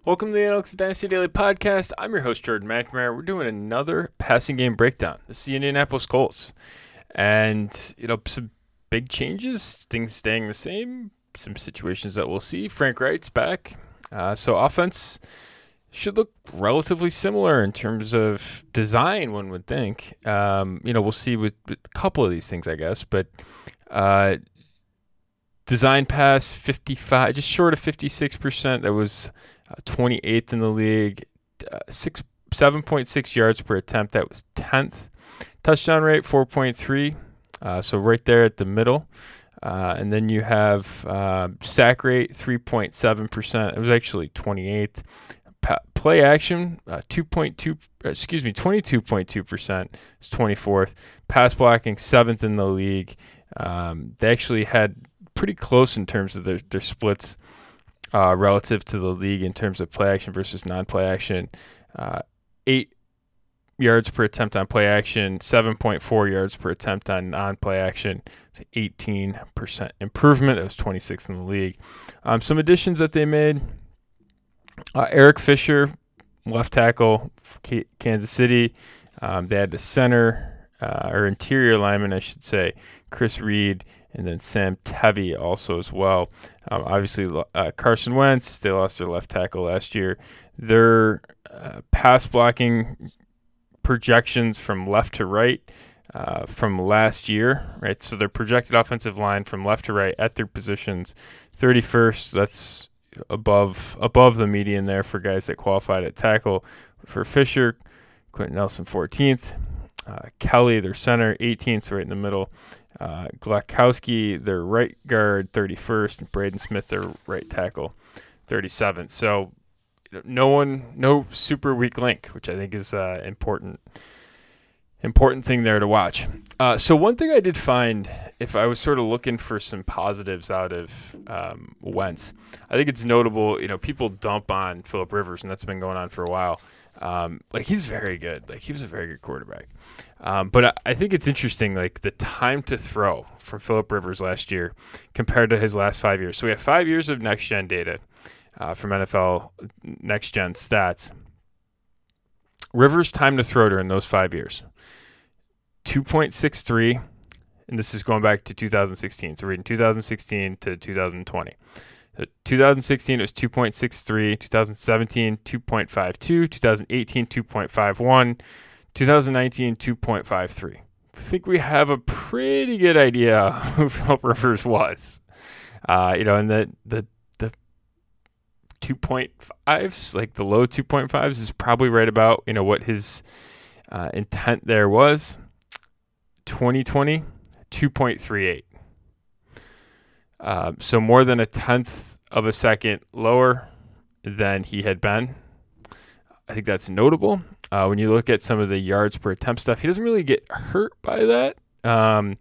Welcome to the Analytics Dynasty Daily Podcast. I'm your host, Jordan McNamara. We're doing another passing game breakdown. This is the Indianapolis Colts. And, some big changes, things staying the same, some situations that we'll see. Frank Reich's back. So offense should look relatively similar in terms of design, one would think. We'll see with a couple of these things, I guess. But design pass, 55, just short of 56%. That was 28th in the league. 7.6 yards per attempt. That was 10th. Touchdown rate, 4.3. So right there at the middle. And then you have sack rate, 3.7%. It was actually 28th. Play action, 22.2%. It's 24th. Pass blocking, 7th in the league. They actually had pretty close in terms of their splits relative to the league in terms of play action versus non-play action. 8 yards per attempt on play action, 7.4 yards per attempt on non-play action. It's an 18% improvement. It was 26th in the league. Some additions that they made. Eric Fisher, left tackle, Kansas City. They had the center, or interior lineman, I should say, Chris Reed, and then Sam Tevi also as well. Obviously, Carson Wentz, they lost their left tackle last year. Their pass blocking projections from left to right from last year, right? So their projected offensive line from left to right at their positions, 31st. That's above the median there for guys that qualified at tackle. For Fisher, Quentin Nelson, 14th. Kelly, their center, 18th, right in the middle. Glakowski, their right guard, 31st. And Braden Smith, their right tackle, 37th. So no super weak link, which I think is important thing there to watch. So one thing I did find, if I was sort of looking for some positives out of Wentz, I think it's notable, people dump on Phillip Rivers, and that's been going on for a while. He's very good. He was a very good quarterback. But I think it's interesting, the time to throw from Phillip Rivers last year compared to his last 5 years. So we have 5 years of next-gen data from NFL next-gen stats. Rivers' time to throw during those 5 years, 2.63, and this is going back to 2016. So we're reading 2016 to 2020. So 2016 it was 2.63, 2017 2.52, 2018 2.51, 2019 2.53. I think we have a pretty good idea who Phillip Rivers was. And the 2.5s, the low 2.5s, is probably right about what his intent there was. 2020, 2.38. So more than a tenth of a second lower than he had been. I think that's notable. When you look at some of the yards per attempt stuff, he doesn't really get hurt by that. 7.6,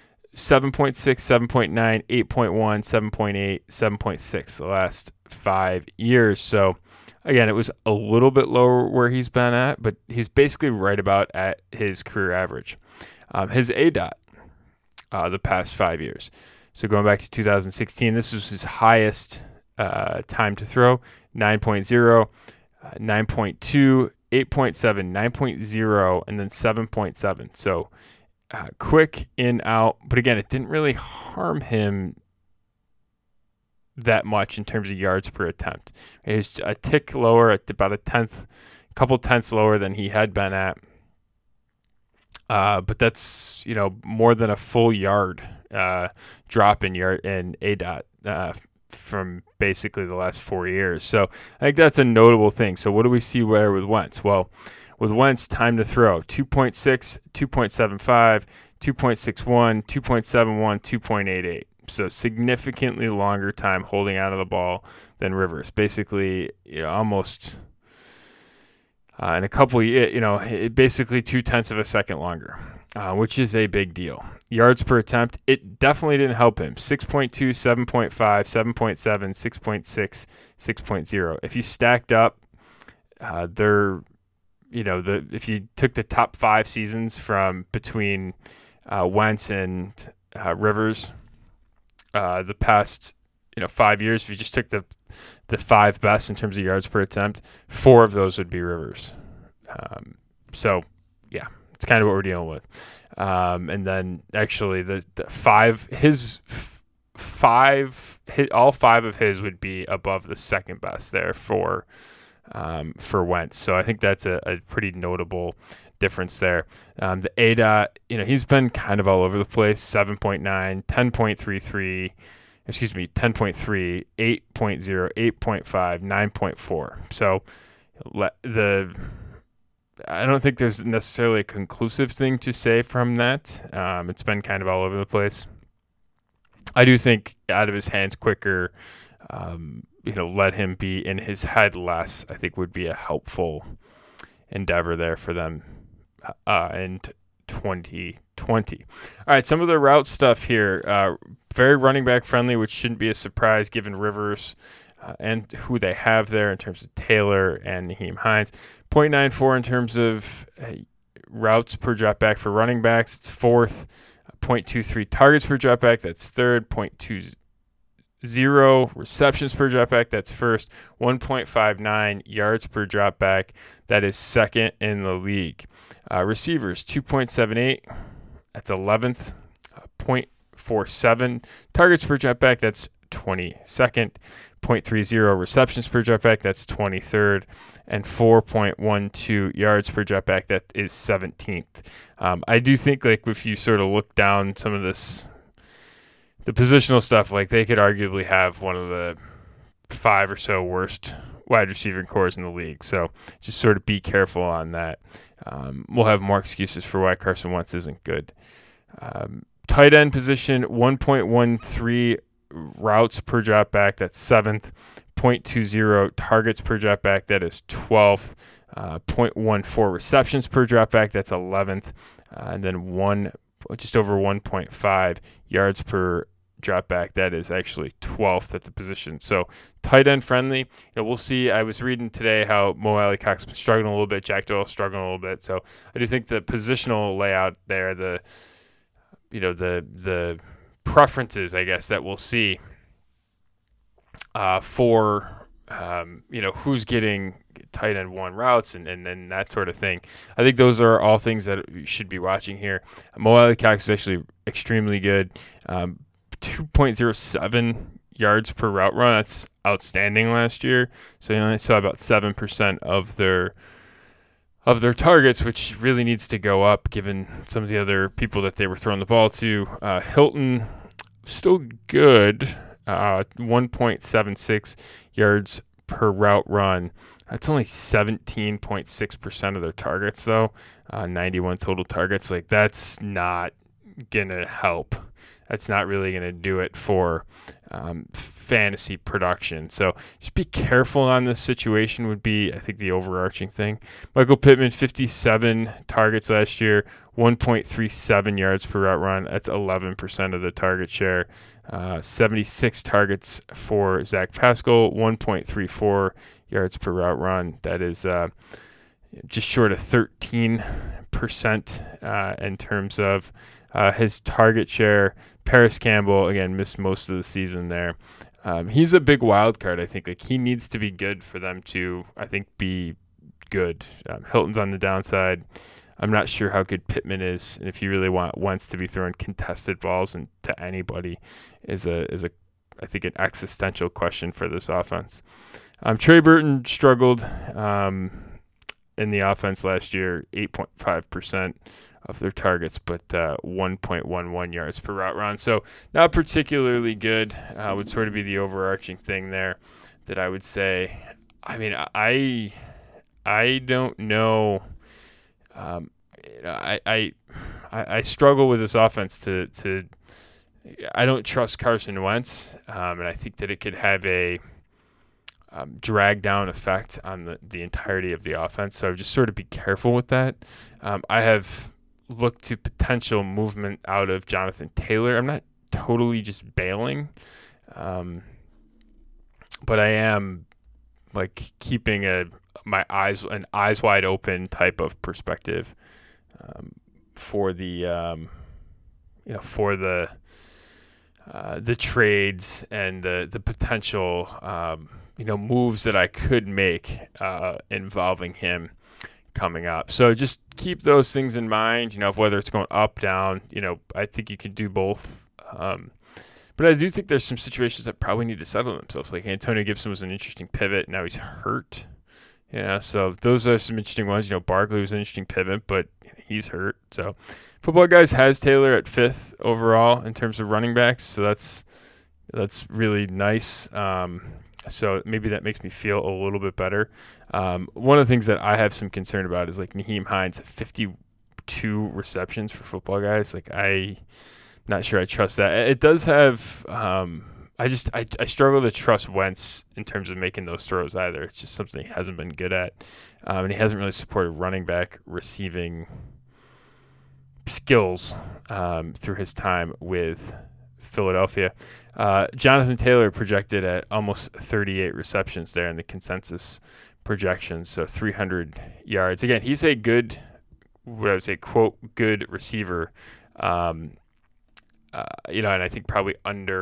7.9, 8.1, 7.8, 7.6 the last 5 years. So again, it was a little bit lower where he's been at, but he's basically right about at his career average. His ADOT the past 5 years. So going back to 2016, this was his highest time to throw, 9.0, 9.2, 8.7, 9.0, and then 7.7. So quick in, out. But again, it didn't really harm him that much in terms of yards per attempt. It was a tick lower, at about a couple tenths lower than he had been at. But that's, more than a full yard drop in ADOT from basically the last 4 years. So I think that's a notable thing. So what do we see there with Wentz? Well, with Wentz, time to throw, 2.6, 2.75, 2.61, 2.71, 2.88. So significantly longer time holding out of the ball than Rivers. Basically, almost in a couple, basically 0.2 of a second longer, which is a big deal. Yards per attempt, it definitely didn't help him. 6.2, 7.5, 7.7, 6.6, 6.0. If you stacked up, if you took the top 5 seasons from between Wentz and Rivers, the past 5 years, if you just took the 5 best in terms of yards per attempt, 4 of those would be Rivers. So yeah, it's kind of what we're dealing with. And then actually all 5 of his would be above the second best there for Wentz. So I think that's a pretty notable difference there. The ADOT, he's been kind of all over the place. 7.9, 10.33, 10.3, 8.0, 8.5, 9.4. So I don't think there's necessarily a conclusive thing to say from that. It's been kind of all over the place. I do think out of his hands quicker, let him be in his head less, I think would be a helpful endeavor there for them in 2020. All right, some of the route stuff here. Very running back friendly, which shouldn't be a surprise given Rivers and who they have there in terms of Taylor and Nyheim Hines. 0.94 in terms of routes per drop back for running backs. It's fourth. 0.23 targets per drop back. That's third. 0.20 receptions per drop back. That's first. 1.59 yards per drop back. That is second in the league. Receivers, 2.78. That's 11th. 0.47 targets per drop back. That's 22nd. 0.30 receptions per drop back. That's 23rd. And 4.12 yards per drop back. That is 17th. I do think, if you sort of look down some of the positional stuff, they could arguably have one of the 5 or so worst wide receiving cores in the league. So just sort of be careful on that. We'll have more excuses for why Carson Wentz isn't good. Tight end position, 1.13 routes per drop back. That's 7th. 0.20 targets per drop back. That is 12th. 0.14 receptions per drop back. That's 11th. And then just over 1.5 yards per drop back. That is actually 12th at the position. So tight end friendly. We'll see. I was reading today how Mo Alley-Cox been struggling a little bit. Jack Doyle struggling a little bit. So I do think the positional layout there, the preferences, I guess, that we'll see for who's getting tight end 1 routes and then that sort of thing. I think those are all things that you should be watching here. Mo Alley-Cox is actually extremely good. 2.07 yards per route run. That's outstanding last year. So you only saw about 7% of their targets, which really needs to go up given some of the other people that they were throwing the ball to. Hilton, still good. 1.76 yards per route run. That's only 17.6% of their targets, though. 91 total targets. That's not going to help. That's not really going to do it for fantasy production. So just be careful on this situation would be, I think, the overarching thing. Michael Pittman, 57 targets last year, 1.37 yards per route run. That's 11% of the target share. 76 targets for Zach Pascal, 1.34 yards per route run. That is just short of 13% in terms of his target share. Paris Campbell, again, missed most of the season there. He's a big wild card, I think. He needs to be good for them to, I think, be good. Hilton's on the downside. I'm not sure how good Pittman is, and if you really want Wentz to be throwing contested balls and to anybody is I think, an existential question for this offense. Trey Burton struggled in the offense last year, 8.5% of their targets, but 1.11 yards per route run. So not particularly good would sort of be the overarching thing there that I would say. I mean, I don't know. I struggle with this offense to I don't trust Carson Wentz, and I think that it could have a drag down effect on the entirety of the offense. So just sort of be careful with that. I have looked to potential movement out of Jonathan Taylor. I'm not totally just bailing, but I am keeping an eyes wide open type of perspective for the the trades and the potential moves that I could make involving him coming up. So just keep those things in mind. Whether it's going up, down. I think you can do both. But I do think there's some situations that probably need to settle themselves. Like Antonio Gibson was an interesting pivot. Now he's hurt. Yeah, so those are some interesting ones. Barkley was an interesting pivot, but he's hurt. So Football Guys has Taylor at 5th overall in terms of running backs. So that's really nice. So maybe that makes me feel a little bit better. One of the things that I have some concern about is like Nyheim Hines at 52 receptions for Football Guys. Like I'm not sure I trust that. It does have. I struggle to trust Wentz in terms of making those throws either. It's just something he hasn't been good at, and he hasn't really supported running back receiving skills through his time with Philadelphia. Jonathan Taylor projected at almost 38 receptions there in the consensus projections, so 300 yards. Again, he's a good, what I would say, quote, good receiver, and I think probably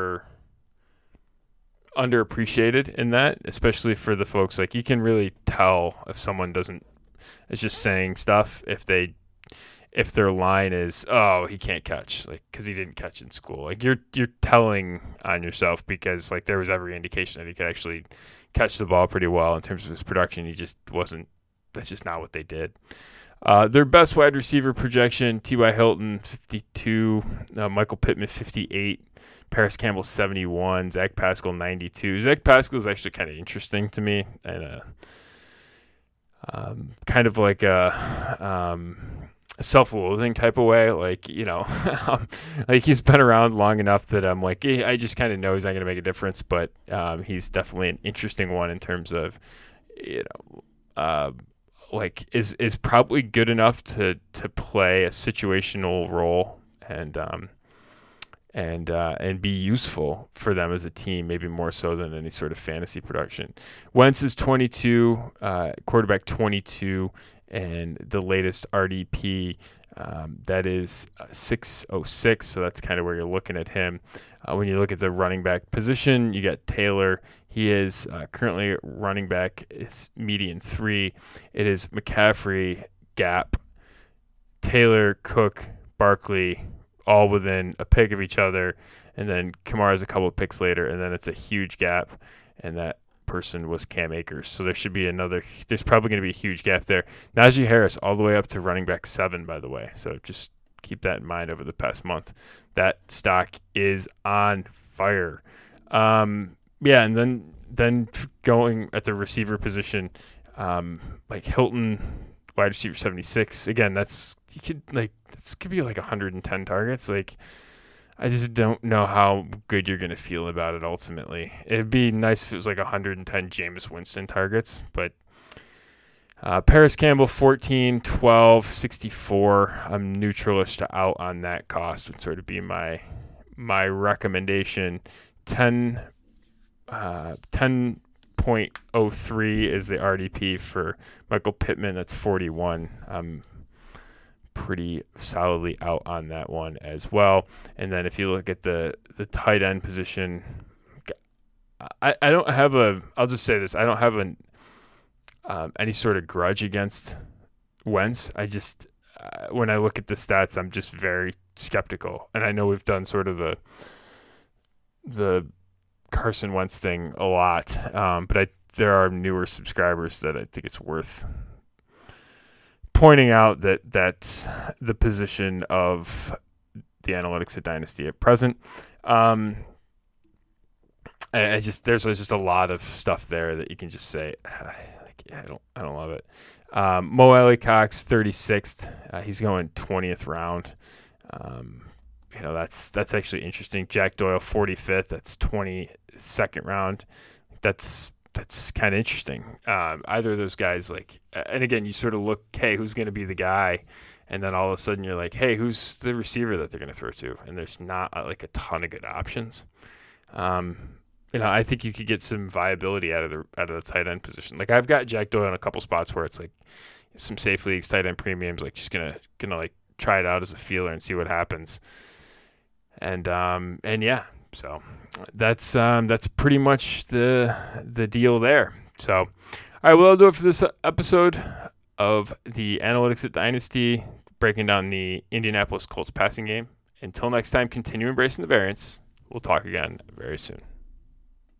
underappreciated in that, especially for the folks. Like, you can really tell if someone is just saying stuff if their line is, oh, he can't catch, like, because he didn't catch in school. Like, you're telling on yourself, because like there was every indication that he could actually catch the ball pretty well in terms of his production. He just wasn't. That's just not what they did. Their best wide receiver projection: T.Y. Hilton 52, Michael Pittman 58, Paris Campbell 71, Zach Pascal 92. Zach Pascal is actually kind of interesting to me, and kind of like a self-loathing type of way. Like, like he's been around long enough that I'm like, I just kind of know he's not going to make a difference, but he's definitely an interesting one in terms of, like is probably good enough to play a situational role and be useful for them as a team, maybe more so than any sort of fantasy production. Wentz is 22, quarterback 22, and the latest RDP, that is 606, so that's kind of where you're looking at him. When you look at the running back position, you got Taylor. He is currently running back is median 3. It is McCaffrey, Gap, Taylor, Cook, Barkley, all within a pick of each other, and then Kamara's a couple of picks later, and then it's a huge gap, and that person was Cam Akers. So there's probably going to be a huge gap there. Najee Harris all the way up to running back 7, by the way. So just keep that in mind over the past month. That stock is on fire. And then going at the receiver position, like Hilton, wide receiver 76. Again, this could be like 110 targets. Like, I just don't know how good you're going to feel about it ultimately. It'd be nice if it was like 110 Jameis Winston targets, but Paris Campbell 14, 12, 64. I'm neutralish to out on that cost would sort of be my recommendation. 10.03 is the RDP for Michael Pittman. That's 41. I'm pretty solidly out on that one as well. And then if you look at the tight end position, I don't have I'll just say this, I don't have any sort of grudge against Wentz. I just when I look at the stats, I'm just very skeptical. And I know we've done sort of the Carson Wentz thing a lot, but there are newer subscribers that I think it's worth pointing out that that's the position of the analytics at Dynasty at present. There's just a lot of stuff there that you can just say, I don't love it. Mo Alley-Cox 36th. He's going 20th round. That's actually interesting. Jack Doyle 45th. That's 22nd round. That's kind of interesting. Either of those guys, like, and again, you sort of look, hey, who's going to be the guy? And then all of a sudden you're like, hey, who's the receiver that they're going to throw to? And there's not like a ton of good options. I think you could get some viability out of the tight end position. Like, I've got Jack Doyle in a couple spots where it's like some safe leagues, tight end premiums, like just gonna like try it out as a feeler and see what happens. And yeah, So that's pretty much the deal there. So, all right, well, I'll do it for this episode of the Analytics at Dynasty, breaking down the Indianapolis Colts passing game. Until next time, continue embracing the variance. We'll talk again very soon.